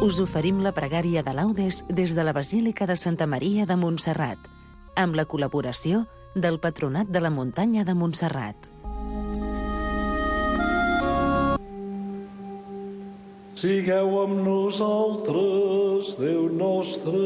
Us oferim la pregària de laudes des de la Basílica de Santa Maria de Montserrat, amb la col·laboració del Patronat de la Muntanya de Montserrat. Sigueu amb nosaltres, Déu nostre.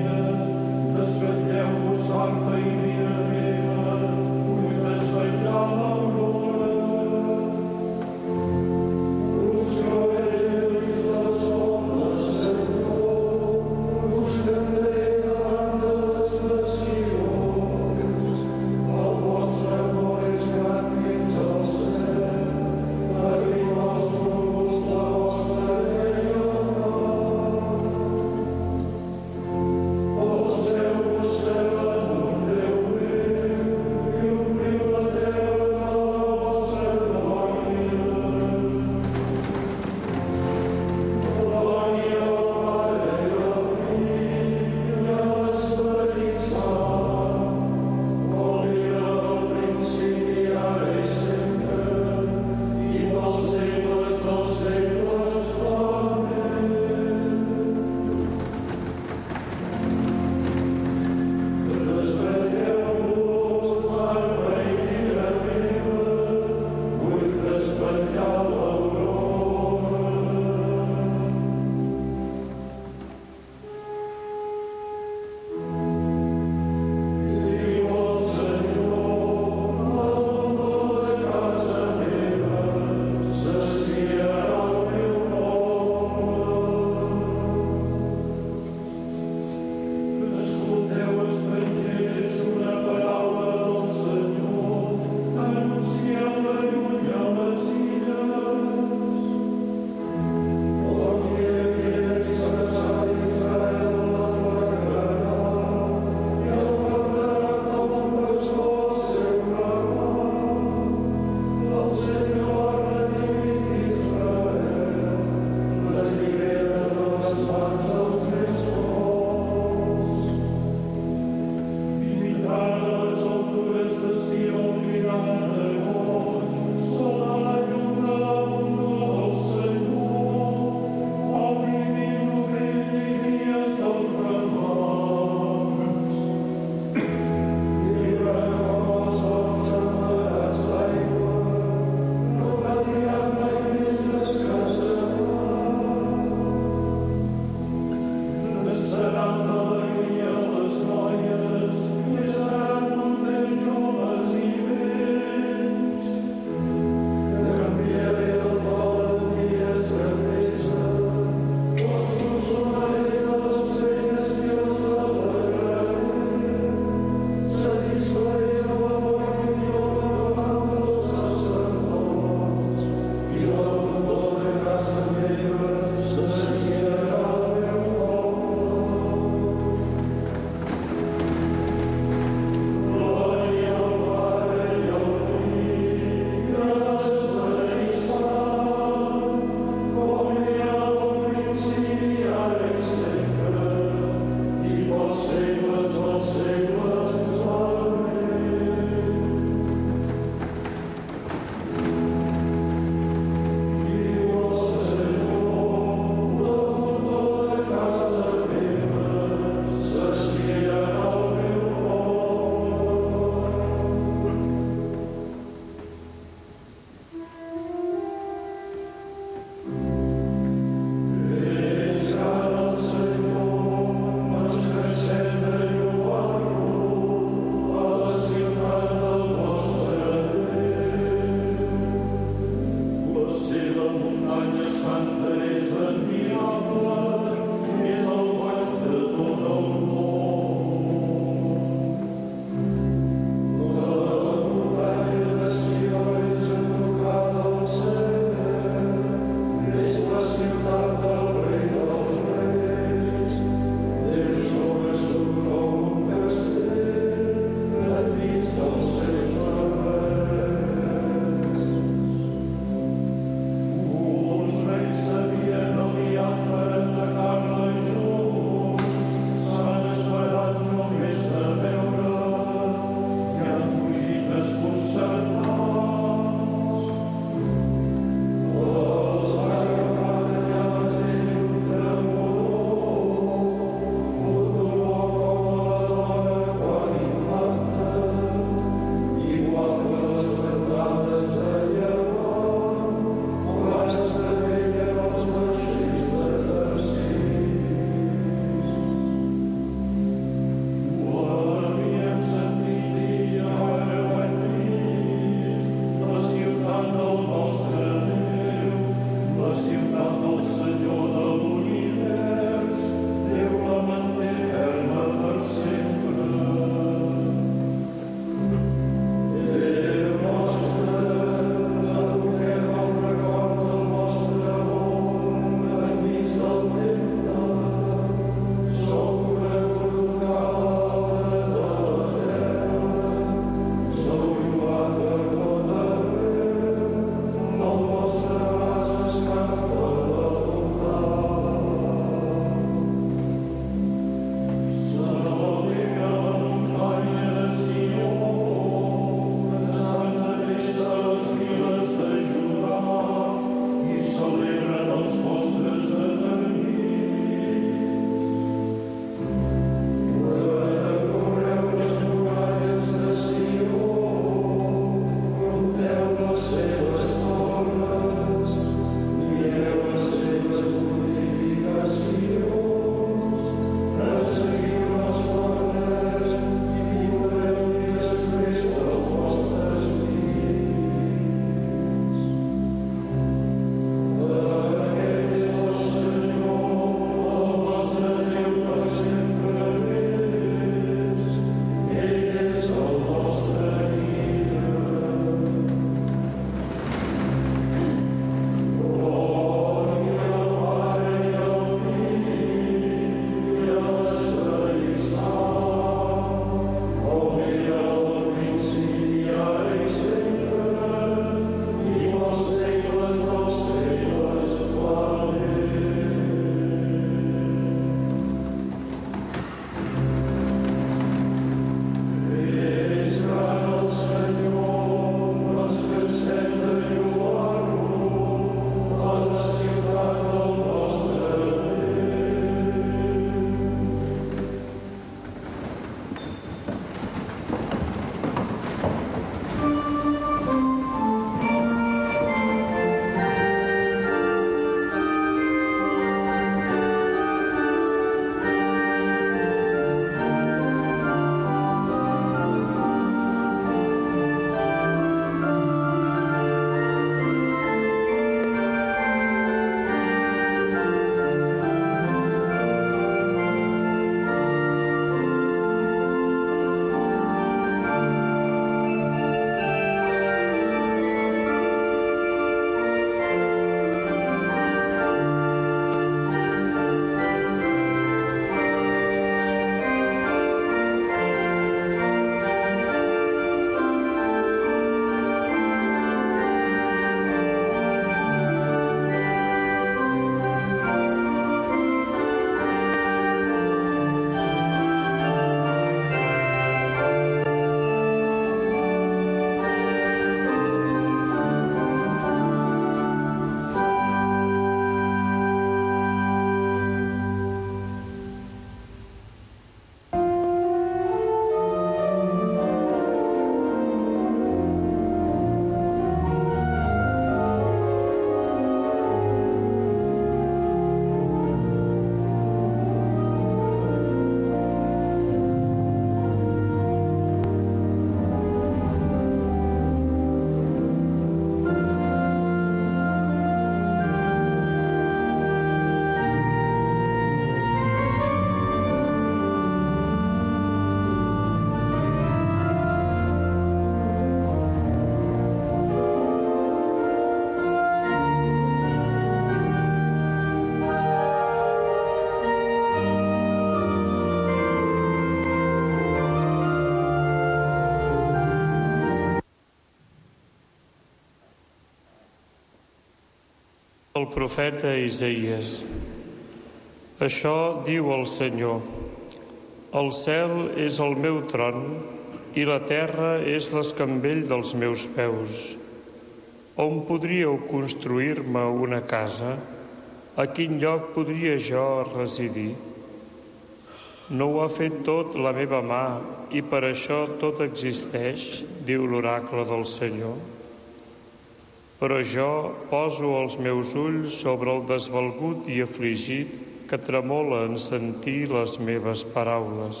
El profeta Isaïes. Això diu el Senyor: el cel és el meu tron i la terra és l'escambell dels meus peus. On podríeu construir-me una casa? A quin lloc podria jo residir? No ho ha fet tot la meva mà i per això tot existeix, diu l'oracle del Senyor. Però jo poso els meus ulls sobre el desvalgut i afligit que tremola en sentir les meves paraules.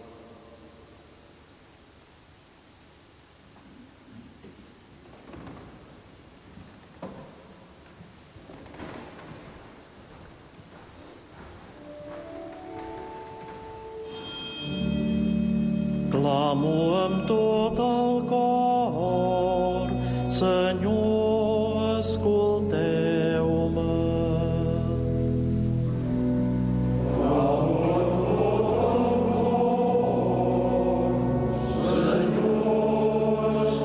Clamo amb tot el cor, Senyor, escolteu-me. Clamo amb tot el cor, Senyor,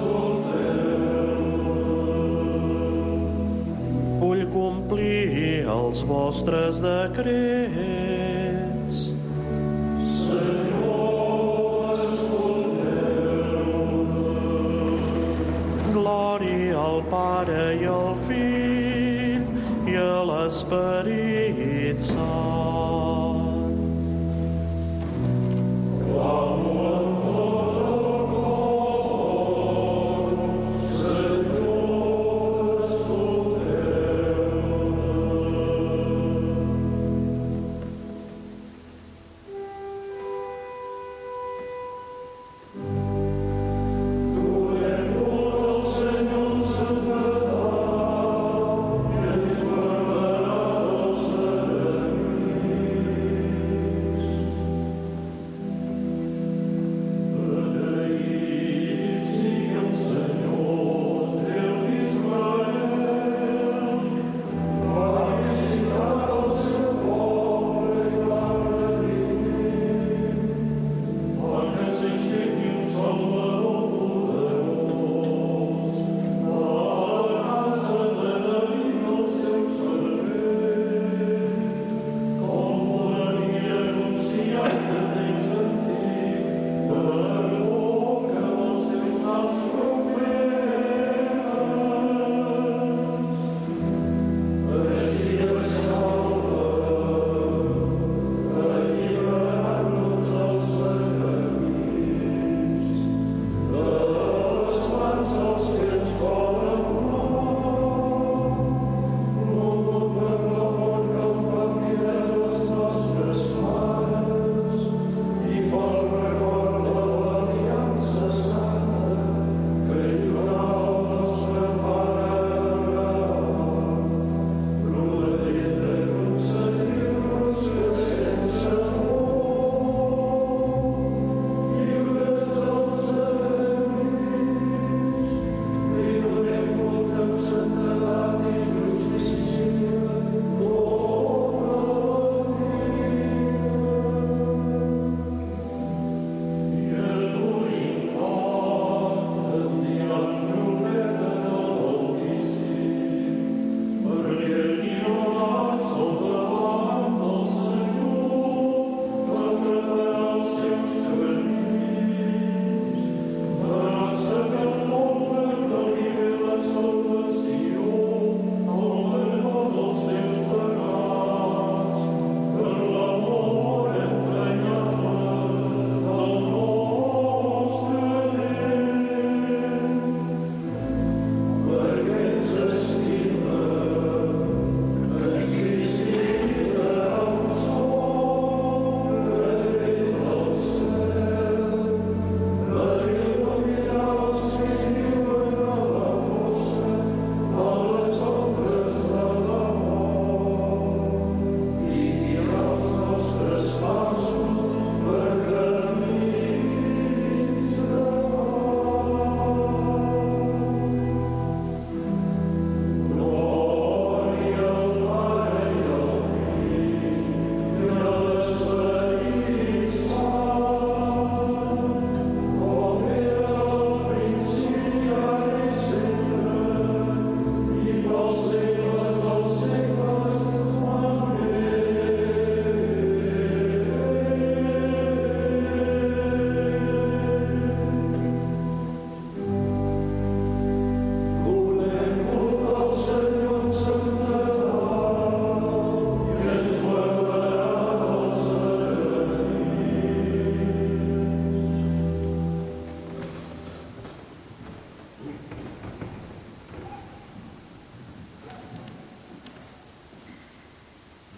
escolteu-me. Vull complir els vostres decrets. Al Pare i al Fill i a l'Esperit Sant. Clamo amb tot el cor, Senyor, escolteu-me.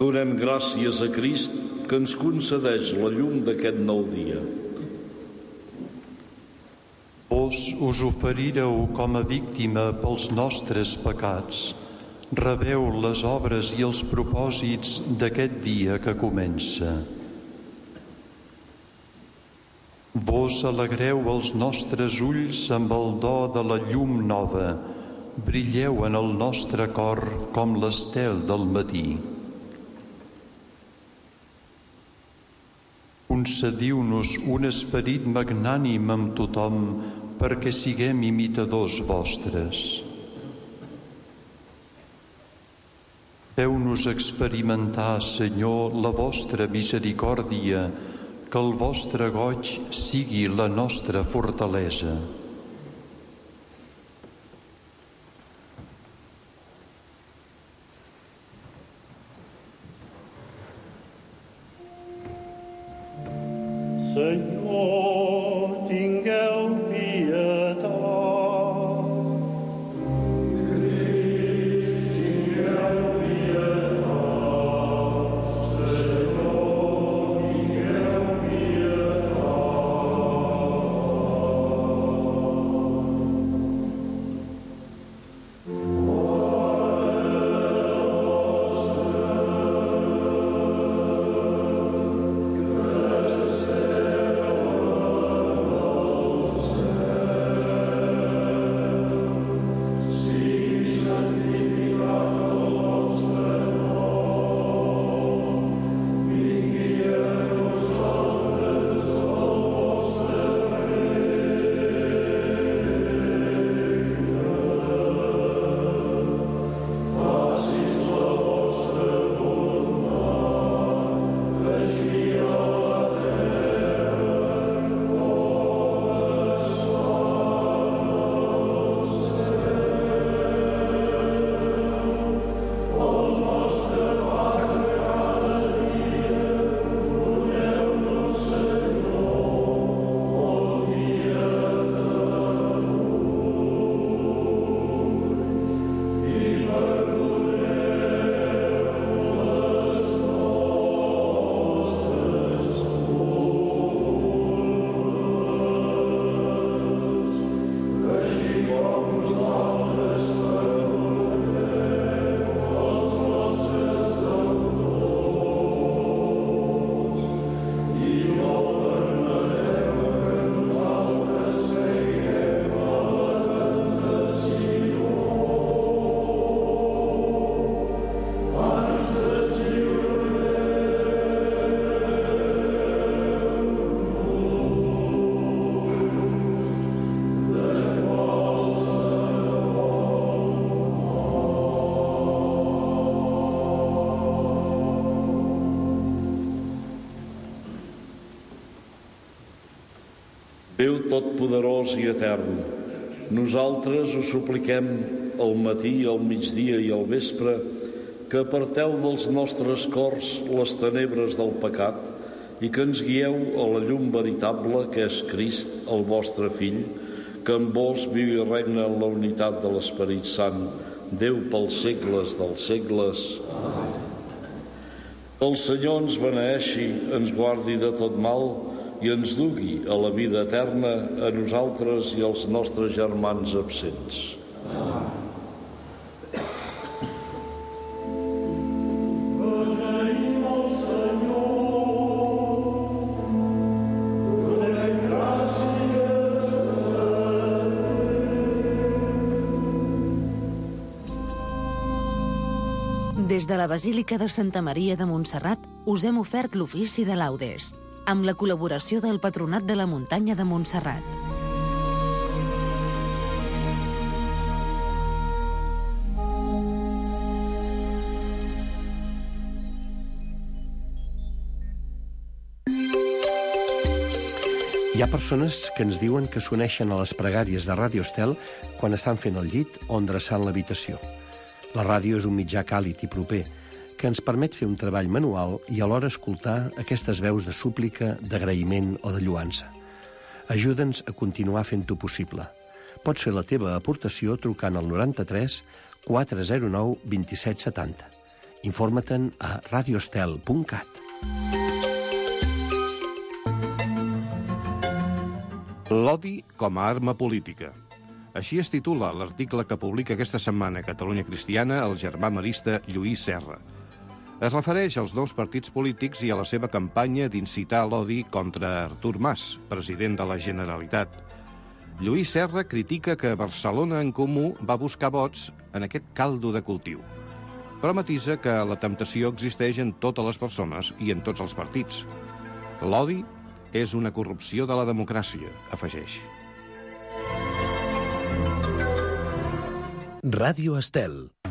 Donem gràcies a Crist que ens concedeix la llum d'aquest nou dia. Vos us oferireu com a víctima pels nostres pecats. Rebeu les obres i els propòsits d'aquest dia que comença. Vos alegreu els nostres ulls amb el do de la llum nova. Brilleu en el nostre cor com l'estel del matí. Concediu-nos un esperit magnànim amb tothom perquè siguem imitadors vostres. Feu-nos experimentar, Senyor, la vostra misericòrdia, que el vostre goig sigui la nostra fortalesa. Senyor, tingueu pietat. Crist, tingueu pietat. Senyor, tingueu pietat. Déu totpoderós i etern, nosaltres us supliquem al matí, al migdia i al vespre que aparteu dels nostres cors les tenebres del pecat i que ens guieu a la llum veritable que és Crist, el vostre Fill, que amb vos viu i regna en la unitat de l'Esperit Sant, Déu pels segles dels segles. El Senyor ens beneeixi, ens guardi de tot mal i ens dugui a la vida eterna a nosaltres i als nostres germans absents. Beneïm el Senyor, donem gràcies a Déu. Des de la Basílica de Santa Maria de Montserrat us hem ofert l'ofici de laudes, amb la col·laboració del Patronat de la Muntanya de Montserrat. Hi ha persones que ens diuen que s'uneixen a les pregàries de Ràdio Estel quan estan fent el llit o endreçant l'habitació. La ràdio és un mitjà càlid i proper que ens permet fer un treball manual i alhora escoltar aquestes veus de súplica, d'agraïment o de lluança. Ajuda'ns a continuar fent-ho possible. Pots fer la teva aportació trucant al 93 409 2770. Informa-te'n a radioestel.cat. L'odi com a arma política. Així es titula l'article que publica aquesta setmana a Catalunya Cristiana el germà marista Lluís Serra. Es refereix als nous partits polítics i a la seva campanya d'incitar l'odi contra Artur Mas, president de la Generalitat. Lluís Serra critica que Barcelona en Comú va buscar vots en aquest caldo de cultiu. Però matisa que la temptació existeix en totes les persones i en tots els partits. L'odi és una corrupció de la democràcia, afegeix. Ràdio Estel.